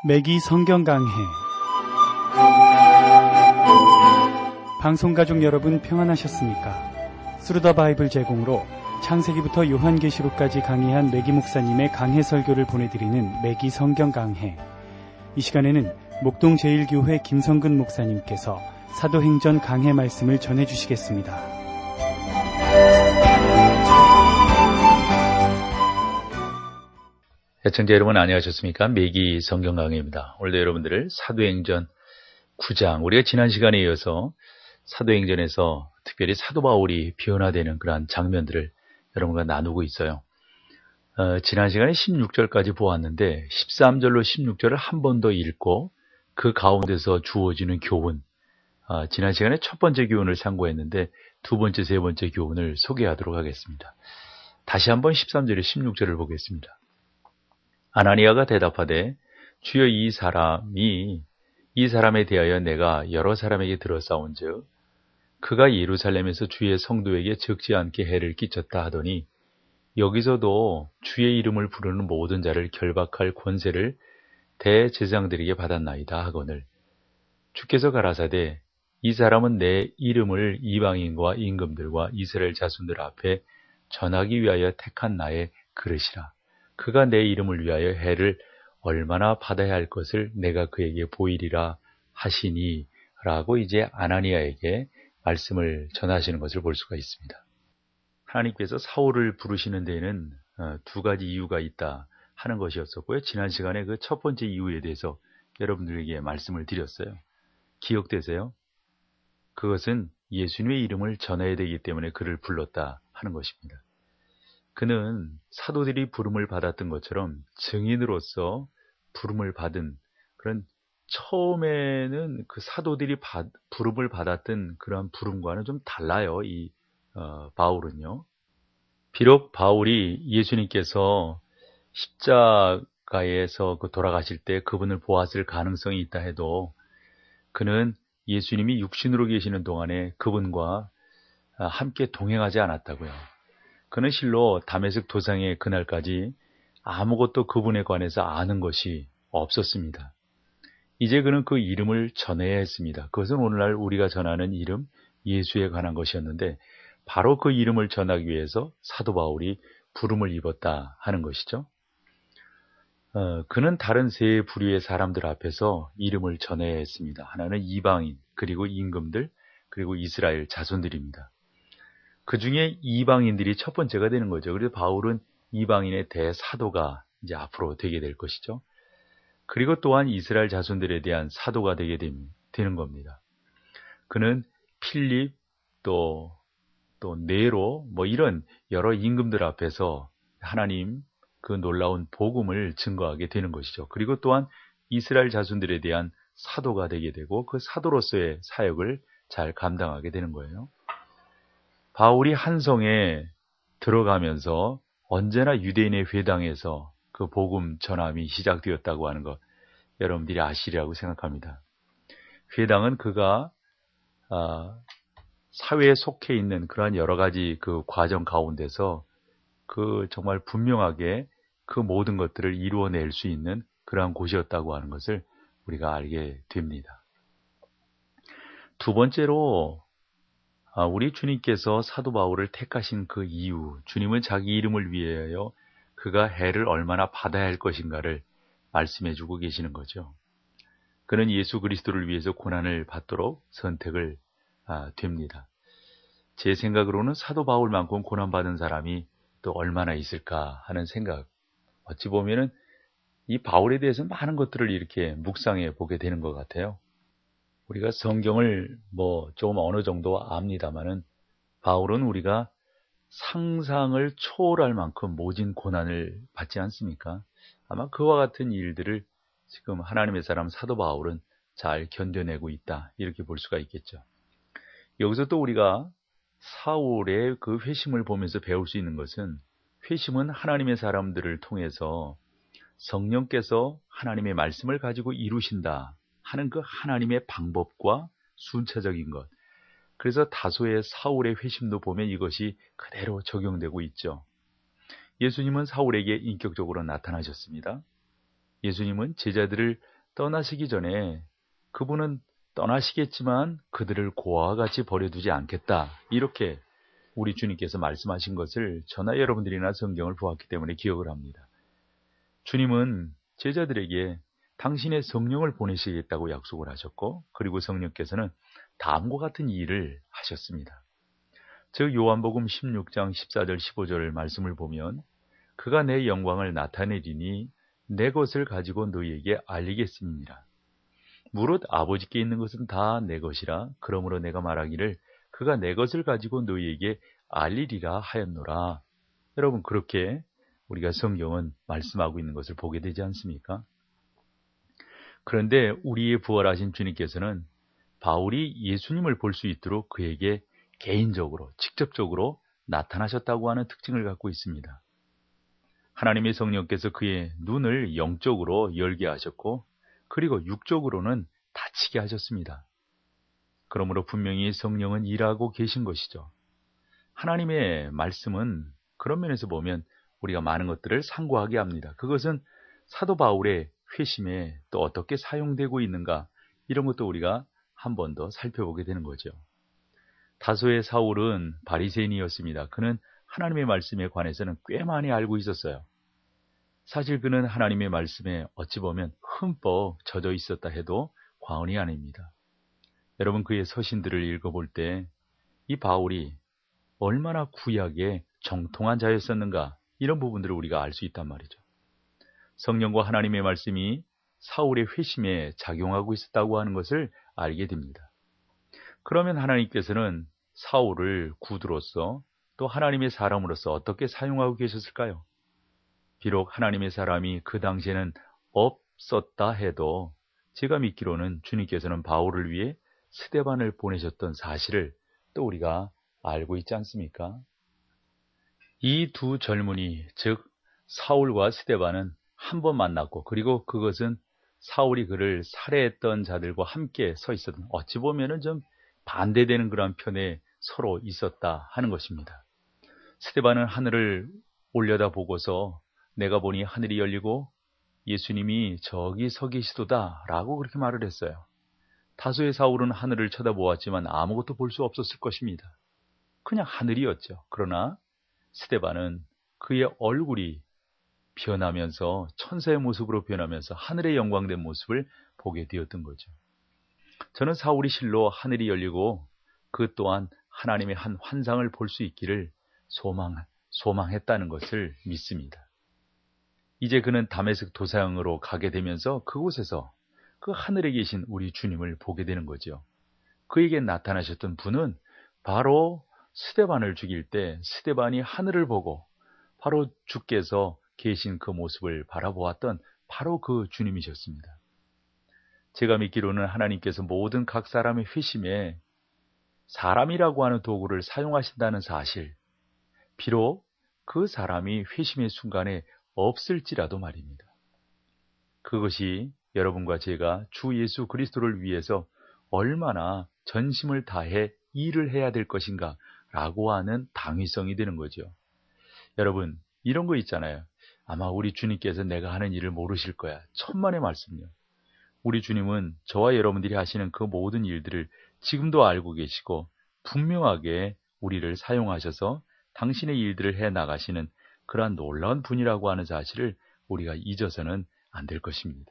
매기 성경 강해. 방송가족 여러분 평안하셨습니까? 스루더 바이블 제공으로 창세기부터 요한계시록까지 강해한 매기 목사님의 강해 설교를 보내드리는 매기 성경 강해. 이 시간에는 목동 제1교회 김성근 목사님께서 사도행전 강해 말씀을 전해주시겠습니다. 애청자 여러분 안녕하셨습니까? 매기 성경 강해입니다. 오늘도 여러분들을 사도행전 9장, 우리가 지난 시간에 이어서 사도행전에서 특별히 사도 바울이 변화되는 그러한 장면들을 여러분과 나누고 있어요. 지난 시간에 16절까지 보았는데 13절로 16절을 한 번 더 읽고 그 가운데서 주어지는 교훈, 지난 시간에 첫 번째 교훈을 상고했는데 두 번째, 세 번째 교훈을 소개하도록 하겠습니다. 다시 한번 13절에 16절을 보겠습니다. 아나니아가 대답하되 주여 이 사람에 대하여 내가 여러 사람에게 들어싸운즉 그가 예루살렘에서 주의 성도에게 적지 않게 해를 끼쳤다 하더니 여기서도 주의 이름을 부르는 모든 자를 결박할 권세를 대제사장들에게 받았나이다 하거늘 주께서 가라사대 이 사람은 내 이름을 이방인과 임금들과 이스라엘 자손들 앞에 전하기 위하여 택한 나의 그릇이라. 그가 내 이름을 위하여 해를 얼마나 받아야 할 것을 내가 그에게 보이리라 하시니 라고 이제 아나니아에게 말씀을 전하시는 것을 볼 수가 있습니다. 하나님께서 사울을 부르시는 데에는 두 가지 이유가 있다 하는 것이었었고요. 지난 시간에 그 첫 번째 이유에 대해서 여러분들에게 말씀을 드렸어요. 기억되세요? 그것은 예수님의 이름을 전해야 되기 때문에 그를 불렀다 하는 것입니다. 그는 사도들이 부름을 받았던 것처럼 증인으로서 부름을 받은 그런 처음에는 그 사도들이 부름을 받았던 그런 부름과는 좀 달라요. 이 바울은요. 비록 바울이 예수님께서 십자가에서 돌아가실 때 그분을 보았을 가능성이 있다 해도 그는 예수님이 육신으로 계시는 동안에 그분과 함께 동행하지 않았다고요. 그는 실로 다메섹 도상의 그날까지 아무것도 그분에 관해서 아는 것이 없었습니다. 이제 그는 그 이름을 전해야 했습니다. 그것은 오늘날 우리가 전하는 이름 예수에 관한 것이었는데 바로 그 이름을 전하기 위해서 사도 바울이 부름을 입었다 하는 것이죠. 그는 다른 세 부류의 사람들 앞에서 이름을 전해야 했습니다. 하나는 이방인, 그리고 임금들, 그리고 이스라엘 자손들입니다. 그 중에 이방인들이 첫 번째가 되는 거죠. 그래서 바울은 이방인의 대사도가 이제 앞으로 되게 될 것이죠. 그리고 또한 이스라엘 자손들에 대한 사도가 되게 되는 겁니다. 그는 필립, 또 네로, 이런 여러 임금들 앞에서 하나님 그 놀라운 복음을 증거하게 되는 것이죠. 그리고 또한 이스라엘 자손들에 대한 사도가 되게 되고 그 사도로서의 사역을 잘 감당하게 되는 거예요. 바울이 한성에 들어가면서 언제나 유대인의 회당에서 그 복음 전함이 시작되었다고 하는 것 여러분들이 아시리라고 생각합니다. 회당은 그가 사회에 속해 있는 그러한 여러 가지 그 과정 가운데서 그 정말 분명하게 그 모든 것들을 이루어낼 수 있는 그러한 곳이었다고 하는 것을 우리가 알게 됩니다. 두 번째로 우리 주님께서 사도 바울을 택하신 그 이유, 주님은 자기 이름을 위하여 그가 해를 얼마나 받아야 할 것인가를 말씀해주고 계시는 거죠. 그는 예수 그리스도를 위해서 고난을 받도록 선택을 됩니다. 제 생각으로는 사도 바울만큼 고난받은 사람이 또 얼마나 있을까 하는 생각, 어찌 보면은 이 바울에 대해서 많은 것들을 이렇게 묵상해 보게 되는 것 같아요. 우리가 성경을 조금 어느 정도 압니다마는 바울은 우리가 상상을 초월할 만큼 모진 고난을 받지 않습니까? 아마 그와 같은 일들을 지금 하나님의 사람 사도 바울은 잘 견뎌내고 있다 이렇게 볼 수가 있겠죠. 여기서 또 우리가 사울의 그 회심을 보면서 배울 수 있는 것은 회심은 하나님의 사람들을 통해서 성령께서 하나님의 말씀을 가지고 이루신다 하는 그 하나님의 방법과 순차적인 것. 그래서 다소의 사울의 회심도 보면 이것이 그대로 적용되고 있죠. 예수님은 사울에게 인격적으로 나타나셨습니다. 예수님은 제자들을 떠나시기 전에 그분은 떠나시겠지만 그들을 고아와 같이 버려두지 않겠다. 이렇게 우리 주님께서 말씀하신 것을 저나 여러분들이나 성경을 보았기 때문에 기억을 합니다. 주님은 제자들에게 당신의 성령을 보내시겠다고 약속을 하셨고, 그리고 성령께서는 다음과 같은 일을 하셨습니다. 즉 요한복음 16장 14절 15절 말씀을 보면 그가 내 영광을 나타내리니 내 것을 가지고 너희에게 알리겠음이니라. 무릇 아버지께 있는 것은 다 내 것이라. 그러므로 내가 말하기를 그가 내 것을 가지고 너희에게 알리리라 하였노라. 여러분, 그렇게 우리가 성경은 말씀하고 있는 것을 보게 되지 않습니까? 그런데 우리의 부활하신 주님께서는 바울이 예수님을 볼 수 있도록 그에게 개인적으로, 직접적으로 나타나셨다고 하는 특징을 갖고 있습니다. 하나님의 성령께서 그의 눈을 영적으로 열게 하셨고, 그리고 육적으로는 다치게 하셨습니다. 그러므로 분명히 성령은 일하고 계신 것이죠. 하나님의 말씀은 그런 면에서 보면 우리가 많은 것들을 상고하게 합니다. 그것은 사도 바울의 회심에 또 어떻게 사용되고 있는가, 이런 것도 우리가 한 번 더 살펴보게 되는 거죠. 다소의 사울은 바리새인이었습니다. 그는 하나님의 말씀에 관해서는 꽤 많이 알고 있었어요. 사실 그는 하나님의 말씀에 어찌 보면 흠뻑 젖어 있었다 해도 과언이 아닙니다. 여러분, 그의 서신들을 읽어볼 때 이 바울이 얼마나 구약에 정통한 자였었는가, 이런 부분들을 우리가 알 수 있단 말이죠. 성령과 하나님의 말씀이 사울의 회심에 작용하고 있었다고 하는 것을 알게 됩니다. 그러면 하나님께서는 사울을 구두로서 또 하나님의 사람으로서 어떻게 사용하고 계셨을까요? 비록 하나님의 사람이 그 당시에는 없었다 해도 제가 믿기로는 주님께서는 바울을 위해 스데반을 보내셨던 사실을 또 우리가 알고 있지 않습니까? 이 두 젊은이, 즉 사울과 스데반은 한 번 만났고, 그리고 그것은 사울이 그를 살해했던 자들과 함께 서 있었던, 어찌 보면은 좀 반대되는 그런 편에 서로 있었다 하는 것입니다. 스데반은 하늘을 올려다 보고서 내가 보니 하늘이 열리고 예수님이 저기 서 계시도다 라고 그렇게 말을 했어요. 다소의 사울은 하늘을 쳐다보았지만 아무것도 볼 수 없었을 것입니다. 그냥 하늘이었죠. 그러나 스데반은 그의 얼굴이 변하면서, 천사의 모습으로 변하면서 하늘의 영광된 모습을 보게 되었던 거죠. 저는 사울이 실로 하늘이 열리고 그 또한 하나님의 한 환상을 볼 수 있기를 소망했다는 것을 믿습니다. 이제 그는 다메섹 도상으로 가게 되면서 그곳에서 그 하늘에 계신 우리 주님을 보게 되는 거죠. 그에게 나타나셨던 분은 바로 스데반을 죽일 때 스데반이 하늘을 보고 바로 주께서 계신 그 모습을 바라보았던 바로 그 주님이셨습니다. 제가 믿기로는 하나님께서 모든 각 사람의 회심에 사람이라고 하는 도구를 사용하신다는 사실, 비록 그 사람이 회심의 순간에 없을지라도 말입니다. 그것이 여러분과 제가 주 예수 그리스도를 위해서 얼마나 전심을 다해 일을 해야 될 것인가 라고 하는 당위성이 되는 거죠. 여러분, 이런 거 있잖아요. 아마 우리 주님께서 내가 하는 일을 모르실 거야. 천만의 말씀이요. 우리 주님은 저와 여러분들이 하시는 그 모든 일들을 지금도 알고 계시고 분명하게 우리를 사용하셔서 당신의 일들을 해 나가시는 그러한 놀라운 분이라고 하는 사실을 우리가 잊어서는 안 될 것입니다.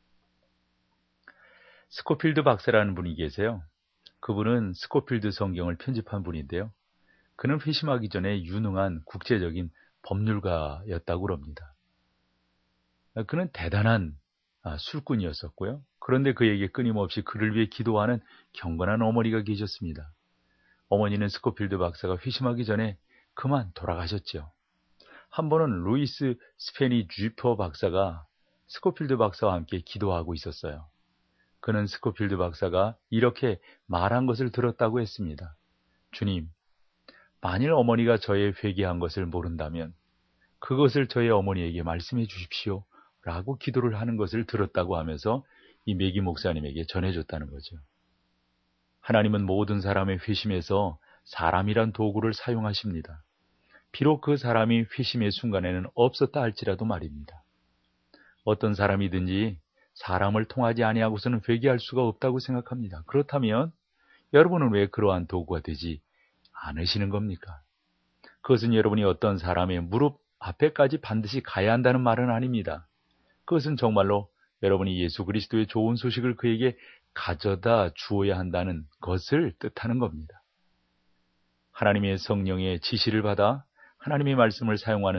스코필드 박사라는 분이 계세요. 그분은 스코필드 성경을 편집한 분인데요. 그는 회심하기 전에 유능한 국제적인 법률가였다고 합니다. 그는 대단한 술꾼이었었고요. 그런데 그에게 끊임없이 그를 위해 기도하는 경건한 어머니가 계셨습니다. 어머니는 스코필드 박사가 회심하기 전에 그만 돌아가셨죠. 한 번은 루이스 스페니 쥐퍼 박사가 스코필드 박사와 함께 기도하고 있었어요. 그는 스코필드 박사가 이렇게 말한 것을 들었다고 했습니다. 주님, 만일 어머니가 저의 회개한 것을 모른다면 그것을 저의 어머니에게 말씀해 주십시오 라고 기도를 하는 것을 들었다고 하면서 이 매기 목사님에게 전해줬다는 거죠. 하나님은 모든 사람의 회심에서 사람이란 도구를 사용하십니다. 비록 그 사람이 회심의 순간에는 없었다 할지라도 말입니다. 어떤 사람이든지 사람을 통하지 아니하고서는 회개할 수가 없다고 생각합니다. 그렇다면 여러분은 왜 그러한 도구가 되지 않으시는 겁니까? 그것은 여러분이 어떤 사람의 무릎 앞에까지 반드시 가야 한다는 말은 아닙니다. 그것은 정말로 여러분이 예수 그리스도의 좋은 소식을 그에게 가져다 주어야 한다는 것을 뜻하는 겁니다. 하나님의 성령의 지시를 받아 하나님의 말씀을 사용하는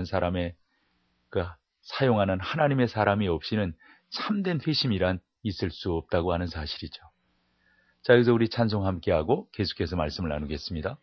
사용하는 하나님의 사람이 없이는 참된 회심이란 있을 수 없다고 하는 사실이죠. 자, 여기서 우리 찬송 함께하고 계속해서 말씀을 나누겠습니다.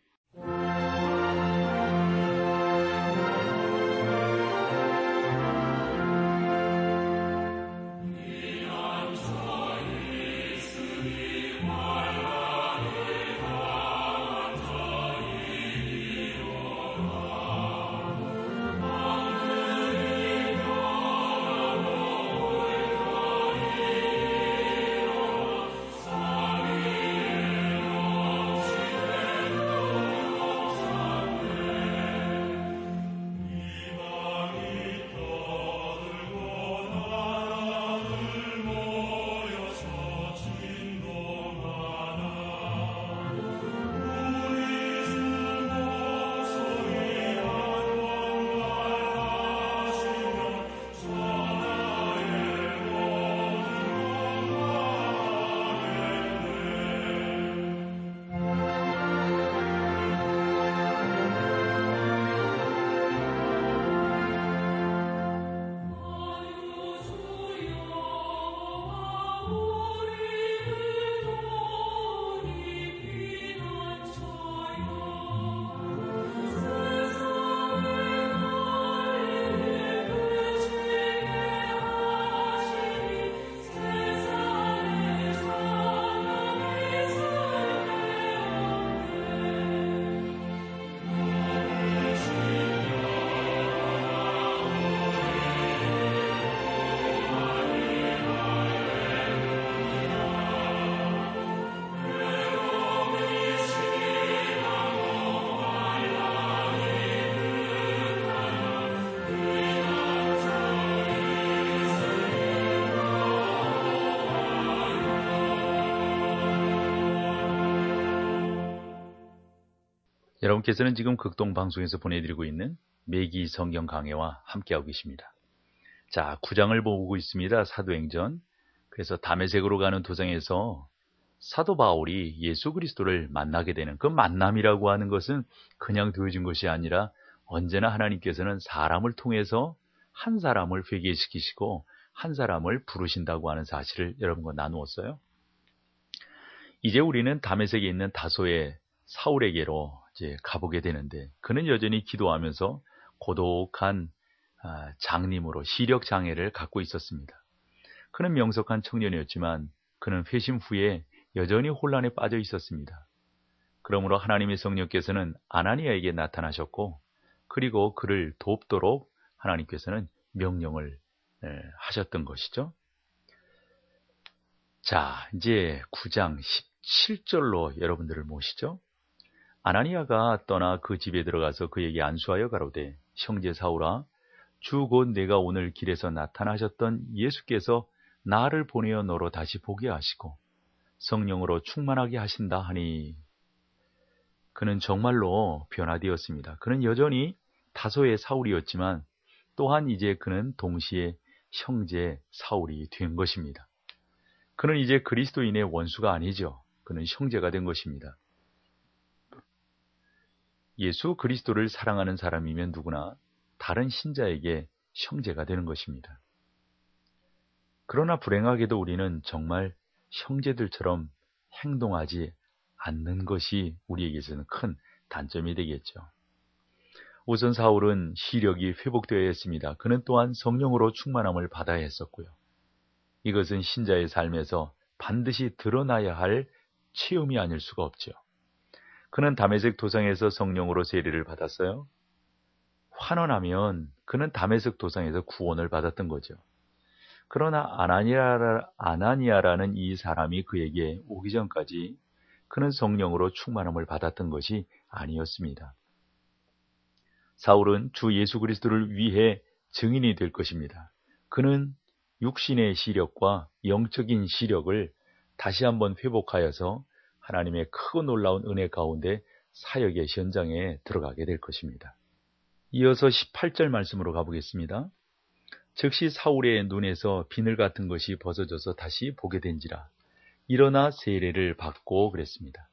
여러분께서는 지금 극동방송에서 보내드리고 있는 매기 성경 강해와 함께하고 계십니다. 자, 9장을 보고 있습니다. 사도행전. 그래서 다메섹으로 가는 도장에서 사도 바울이 예수 그리스도를 만나게 되는 그 만남이라고 하는 것은 그냥 되어진 것이 아니라 언제나 하나님께서는 사람을 통해서 한 사람을 회개시키시고 한 사람을 부르신다고 하는 사실을 여러분과 나누었어요. 이제 우리는 다메섹에 있는 다소의 사울에게로 이제 가보게 되는데, 그는 여전히 기도하면서 고독한 장님으로 시력 장애를 갖고 있었습니다. 그는 명석한 청년이었지만 그는 회심 후에 여전히 혼란에 빠져 있었습니다. 그러므로 하나님의 성령께서는 아나니아에게 나타나셨고, 그리고 그를 돕도록 하나님께서는 명령을 하셨던 것이죠. 자, 이제 9장 17절로 여러분들을 모시죠. 아나니아가 떠나 그 집에 들어가서 그에게 안수하여 가로되, 형제 사울아, 주 곧 내가 오늘 길에서 나타나셨던 예수께서 나를 보내어 너로 다시 보게 하시고 성령으로 충만하게 하신다 하니, 그는 정말로 변화되었습니다. 그는 여전히 다소의 사울이었지만 또한 이제 그는 동시에 형제 사울이 된 것입니다. 그는 이제 그리스도인의 원수가 아니죠. 그는 형제가 된 것입니다. 예수 그리스도를 사랑하는 사람이면 누구나 다른 신자에게 형제가 되는 것입니다. 그러나 불행하게도 우리는 정말 형제들처럼 행동하지 않는 것이 우리에게서는 큰 단점이 되겠죠. 우선 사울은 시력이 회복되어야 했습니다. 그는 또한 성령으로 충만함을 받아야 했었고요. 이것은 신자의 삶에서 반드시 드러나야 할 체험이 아닐 수가 없죠. 그는 다메섹 도상에서 성령으로 세례를 받았어요. 환원하면 그는 다메섹 도상에서 구원을 받았던 거죠. 그러나 아나니아라는 이 사람이 그에게 오기 전까지 그는 성령으로 충만함을 받았던 것이 아니었습니다. 사울은 주 예수 그리스도를 위해 증인이 될 것입니다. 그는 육신의 시력과 영적인 시력을 다시 한번 회복하여서 하나님의 크고 놀라운 은혜 가운데 사역의 현장에 들어가게 될 것입니다. 이어서 18절 말씀으로 가보겠습니다. 즉시 사울의 눈에서 비늘 같은 것이 벗어져서 다시 보게 된지라. 일어나 세례를 받고 그랬습니다.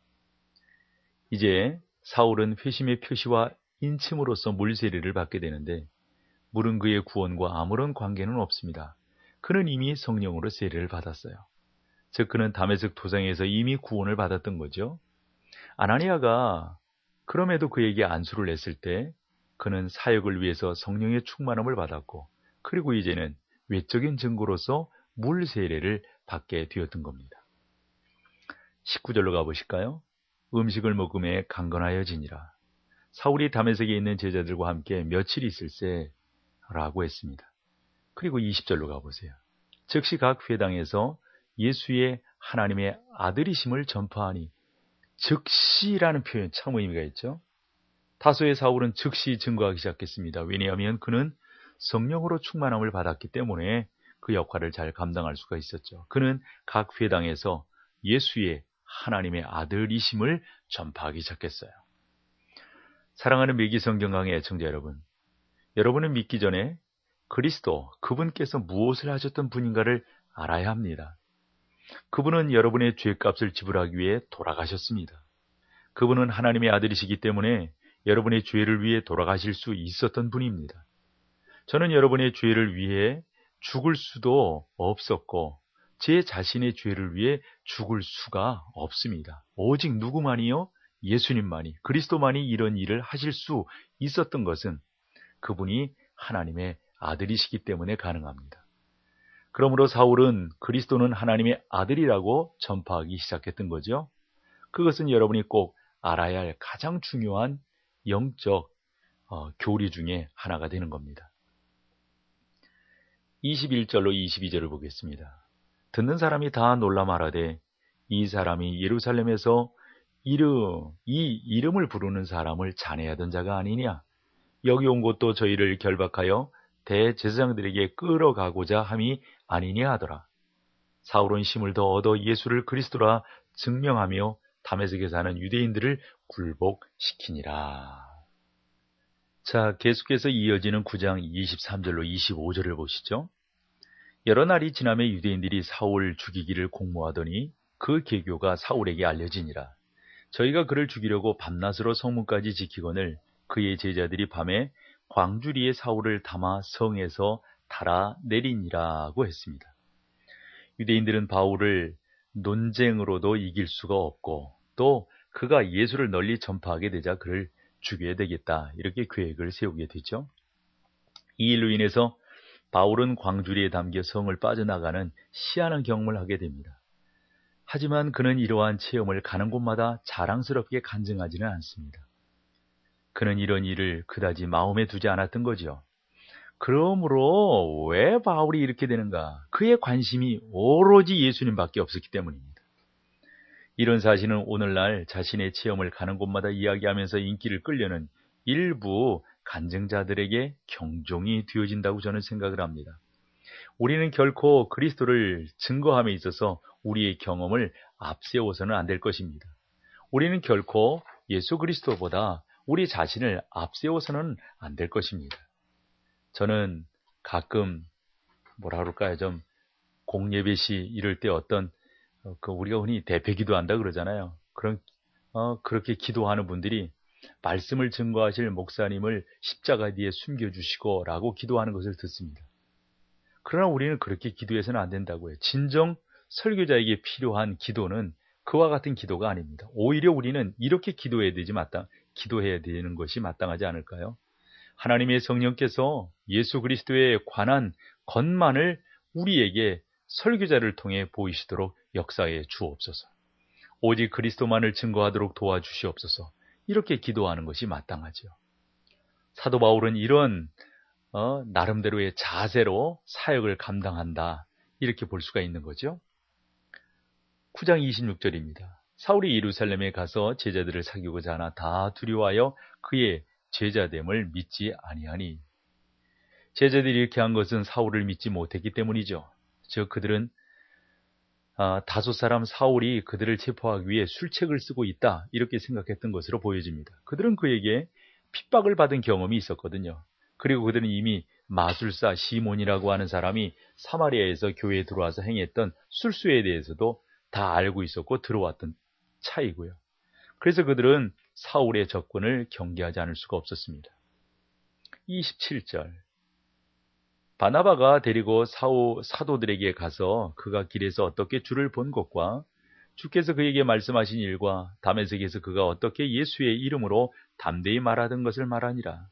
이제 사울은 회심의 표시와 인침으로써 물 세례를 받게 되는데 물은 그의 구원과 아무런 관계는 없습니다. 그는 이미 성령으로 세례를 받았어요. 즉 그는 다메섹 도상에서 이미 구원을 받았던 거죠. 아나니아가 그럼에도 그에게 안수를 냈을 때 그는 사역을 위해서 성령의 충만함을 받았고 그리고 이제는 외적인 증거로서 물 세례를 받게 되었던 겁니다. 19절로 가보실까요? 음식을 먹음에 강건하여지니라. 사울이 다메섹에 있는 제자들과 함께 며칠 있을세 라고 했습니다. 그리고 20절로 가보세요. 즉시 각 회당에서 예수의 하나님의 아들이심을 전파하니 즉시라는 표현 참 의미가 있죠. 다소의 사울은 즉시 증거하기 시작했습니다. 왜냐하면 그는 성령으로 충만함을 받았기 때문에 그 역할을 잘 감당할 수가 있었죠. 그는 각 회당에서 예수의 하나님의 아들이심을 전파하기 시작했어요. 사랑하는 매기성경 강의 애청자 여러분, 여러분은 믿기 전에 그리스도, 그분께서 무엇을 하셨던 분인가를 알아야 합니다. 그분은 여러분의 죄값을 지불하기 위해 돌아가셨습니다. 그분은 하나님의 아들이시기 때문에 여러분의 죄를 위해 돌아가실 수 있었던 분입니다. 저는 여러분의 죄를 위해 죽을 수도 없었고 제 자신의 죄를 위해 죽을 수가 없습니다. 오직 누구만이요? 예수님만이, 그리스도만이 이런 일을 하실 수 있었던 것은 그분이 하나님의 아들이시기 때문에 가능합니다. 그러므로 사울은 그리스도는 하나님의 아들이라고 전파하기 시작했던 거죠. 그것은 여러분이 꼭 알아야 할 가장 중요한 영적 교리 중에 하나가 되는 겁니다. 21절로 22절을 보겠습니다. 듣는 사람이 다 놀라 말하되 이 사람이 예루살렘에서 이 이름을 부르는 사람을 잔해하던 자가 아니냐. 여기 온 곳도 저희를 결박하여 대제사장들에게 끌어가고자 함이 아니냐 하더라. 사울은 힘을 더 얻어 예수를 그리스도라 증명하며 다메섹에 사는 유대인들을 굴복시키니라. 자, 계속해서 이어지는 9장 23절로 25절을 보시죠. 여러 날이 지나며 유대인들이 사울 죽이기를 공모하더니 그 계교가 사울에게 알려지니라. 저희가 그를 죽이려고 밤낮으로 성문까지 지키거늘 그의 제자들이 밤에 광주리에 사울을 담아 성에서 달아내리니라고 했습니다. 유대인들은 바울을 논쟁으로도 이길 수가 없고 또 그가 예수를 널리 전파하게 되자 그를 죽여야 되겠다, 이렇게 계획을 세우게 되죠. 이 일로 인해서 바울은 광주리에 담겨 성을 빠져나가는 희한한 경험을 하게 됩니다. 하지만 그는 이러한 체험을 가는 곳마다 자랑스럽게 간증하지는 않습니다. 그는 이런 일을 그다지 마음에 두지 않았던 거죠. 그러므로 왜 바울이 이렇게 되는가? 그의 관심이 오로지 예수님밖에 없었기 때문입니다. 이런 사실은 오늘날 자신의 체험을 가는 곳마다 이야기하면서 인기를 끌려는 일부 간증자들에게 경종이 되어진다고 저는 생각을 합니다. 우리는 결코 그리스도를 증거함에 있어서 우리의 경험을 앞세워서는 안 될 것입니다. 우리는 결코 예수 그리스도보다 우리 자신을 앞세워서는 안 될 것입니다. 저는 가끔 뭐라 그럴까요? 좀 공예배시 이럴 때 어떤 우리가 흔히 대패기도 한다 그러잖아요. 그렇게 기도하는 분들이 말씀을 증거하실 목사님을 십자가 뒤에 숨겨주시고 라고 기도하는 것을 듣습니다. 그러나 우리는 그렇게 기도해서는 안 된다고요. 진정 설교자에게 필요한 기도는 그와 같은 기도가 아닙니다. 오히려 우리는 이렇게 기도해야 되는 것이 마땅하지 않을까요? 하나님의 성령께서 예수 그리스도에 관한 것만을 우리에게 설교자를 통해 보이시도록 역사해 주옵소서. 오직 그리스도만을 증거하도록 도와주시옵소서. 이렇게 기도하는 것이 마땅하죠. 사도 바울은 이런 나름대로의 자세로 사역을 감당한다, 이렇게 볼 수가 있는 거죠. 9장 26절입니다. 사울이 예루살렘에 가서 제자들을 사귀고자 하나 다 두려워하여 그의 제자됨을 믿지 아니하니. 제자들이 이렇게 한 것은 사울을 믿지 못했기 때문이죠. 즉 그들은 다소 사람 사울이 그들을 체포하기 위해 술책을 쓰고 있다 이렇게 생각했던 것으로 보여집니다. 그들은 그에게 핍박을 받은 경험이 있었거든요. 그리고 그들은 이미 마술사 시몬이라고 하는 사람이 사마리아에서 교회에 들어와서 행했던 술수에 대해서도 다 알고 있었고 들어왔던 차이고요. 그래서 그들은 사울의 접근을 경계하지 않을 수가 없었습니다. 27절 바나바가 데리고 사도들에게 가서 그가 길에서 어떻게 주를 본 것과 주께서 그에게 말씀하신 일과 다메섹에서 그가 어떻게 예수의 이름으로 담대히 말하던 것을 말하니라.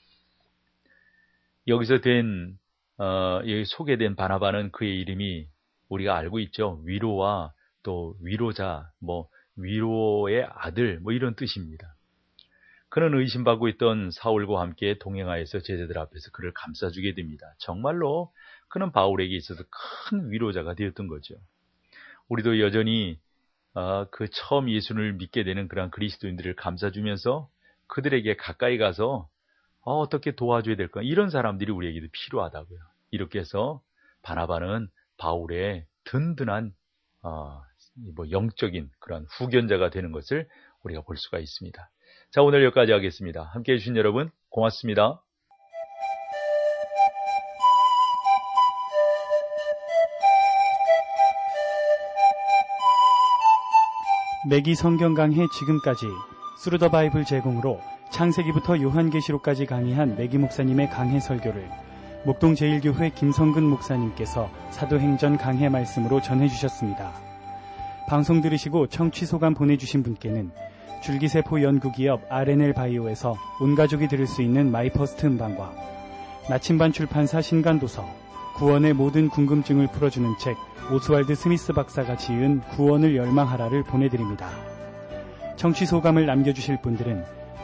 여기서 여기 소개된 바나바는 그의 이름이 우리가 알고 있죠. 위로와 또 위로자, 위로의 아들, 이런 뜻입니다. 그는 의심받고 있던 사울과 함께 동행하여서 제자들 앞에서 그를 감싸주게 됩니다. 정말로 그는 바울에게 있어서 큰 위로자가 되었던 거죠. 우리도 여전히 그 처음 예수를 믿게 되는 그런 그리스도인들을 감싸주면서 그들에게 가까이 가서 어떻게 도와줘야 될까? 이런 사람들이 우리에게도 필요하다고요. 이렇게 해서 바나바는 바울의 든든한 영적인 그런 후견자가 되는 것을 우리가 볼 수가 있습니다. 자, 오늘 여기까지 하겠습니다. 함께해 주신 여러분 고맙습니다. 매기 성경 강해 지금까지 스루 더 바이블 제공으로 창세기부터 요한계시록까지 강의한 매기 목사님의 강해 설교를 목동 제1교회 김성근 목사님께서 사도행전 강해 말씀으로 전해주셨습니다. 방송 들으시고 청취 소감 보내주신 분께는 줄기세포 연구기업 RNL 바이오에서 온가족이 들을 수 있는 마이퍼스트 음반과 나침반 출판사 신간도서, 구원의 모든 궁금증을 풀어주는 책 오스왈드 스미스 박사가 지은 구원을 열망하라를 보내드립니다. 청취 소감을 남겨주실 분들은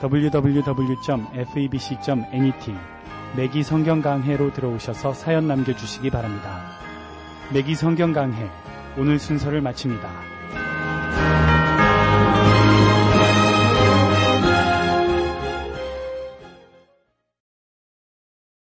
www.febc.net 매기 성경 강해로 들어오셔서 사연 남겨주시기 바랍니다. 매기 성경 강해 오늘 순서를 마칩니다.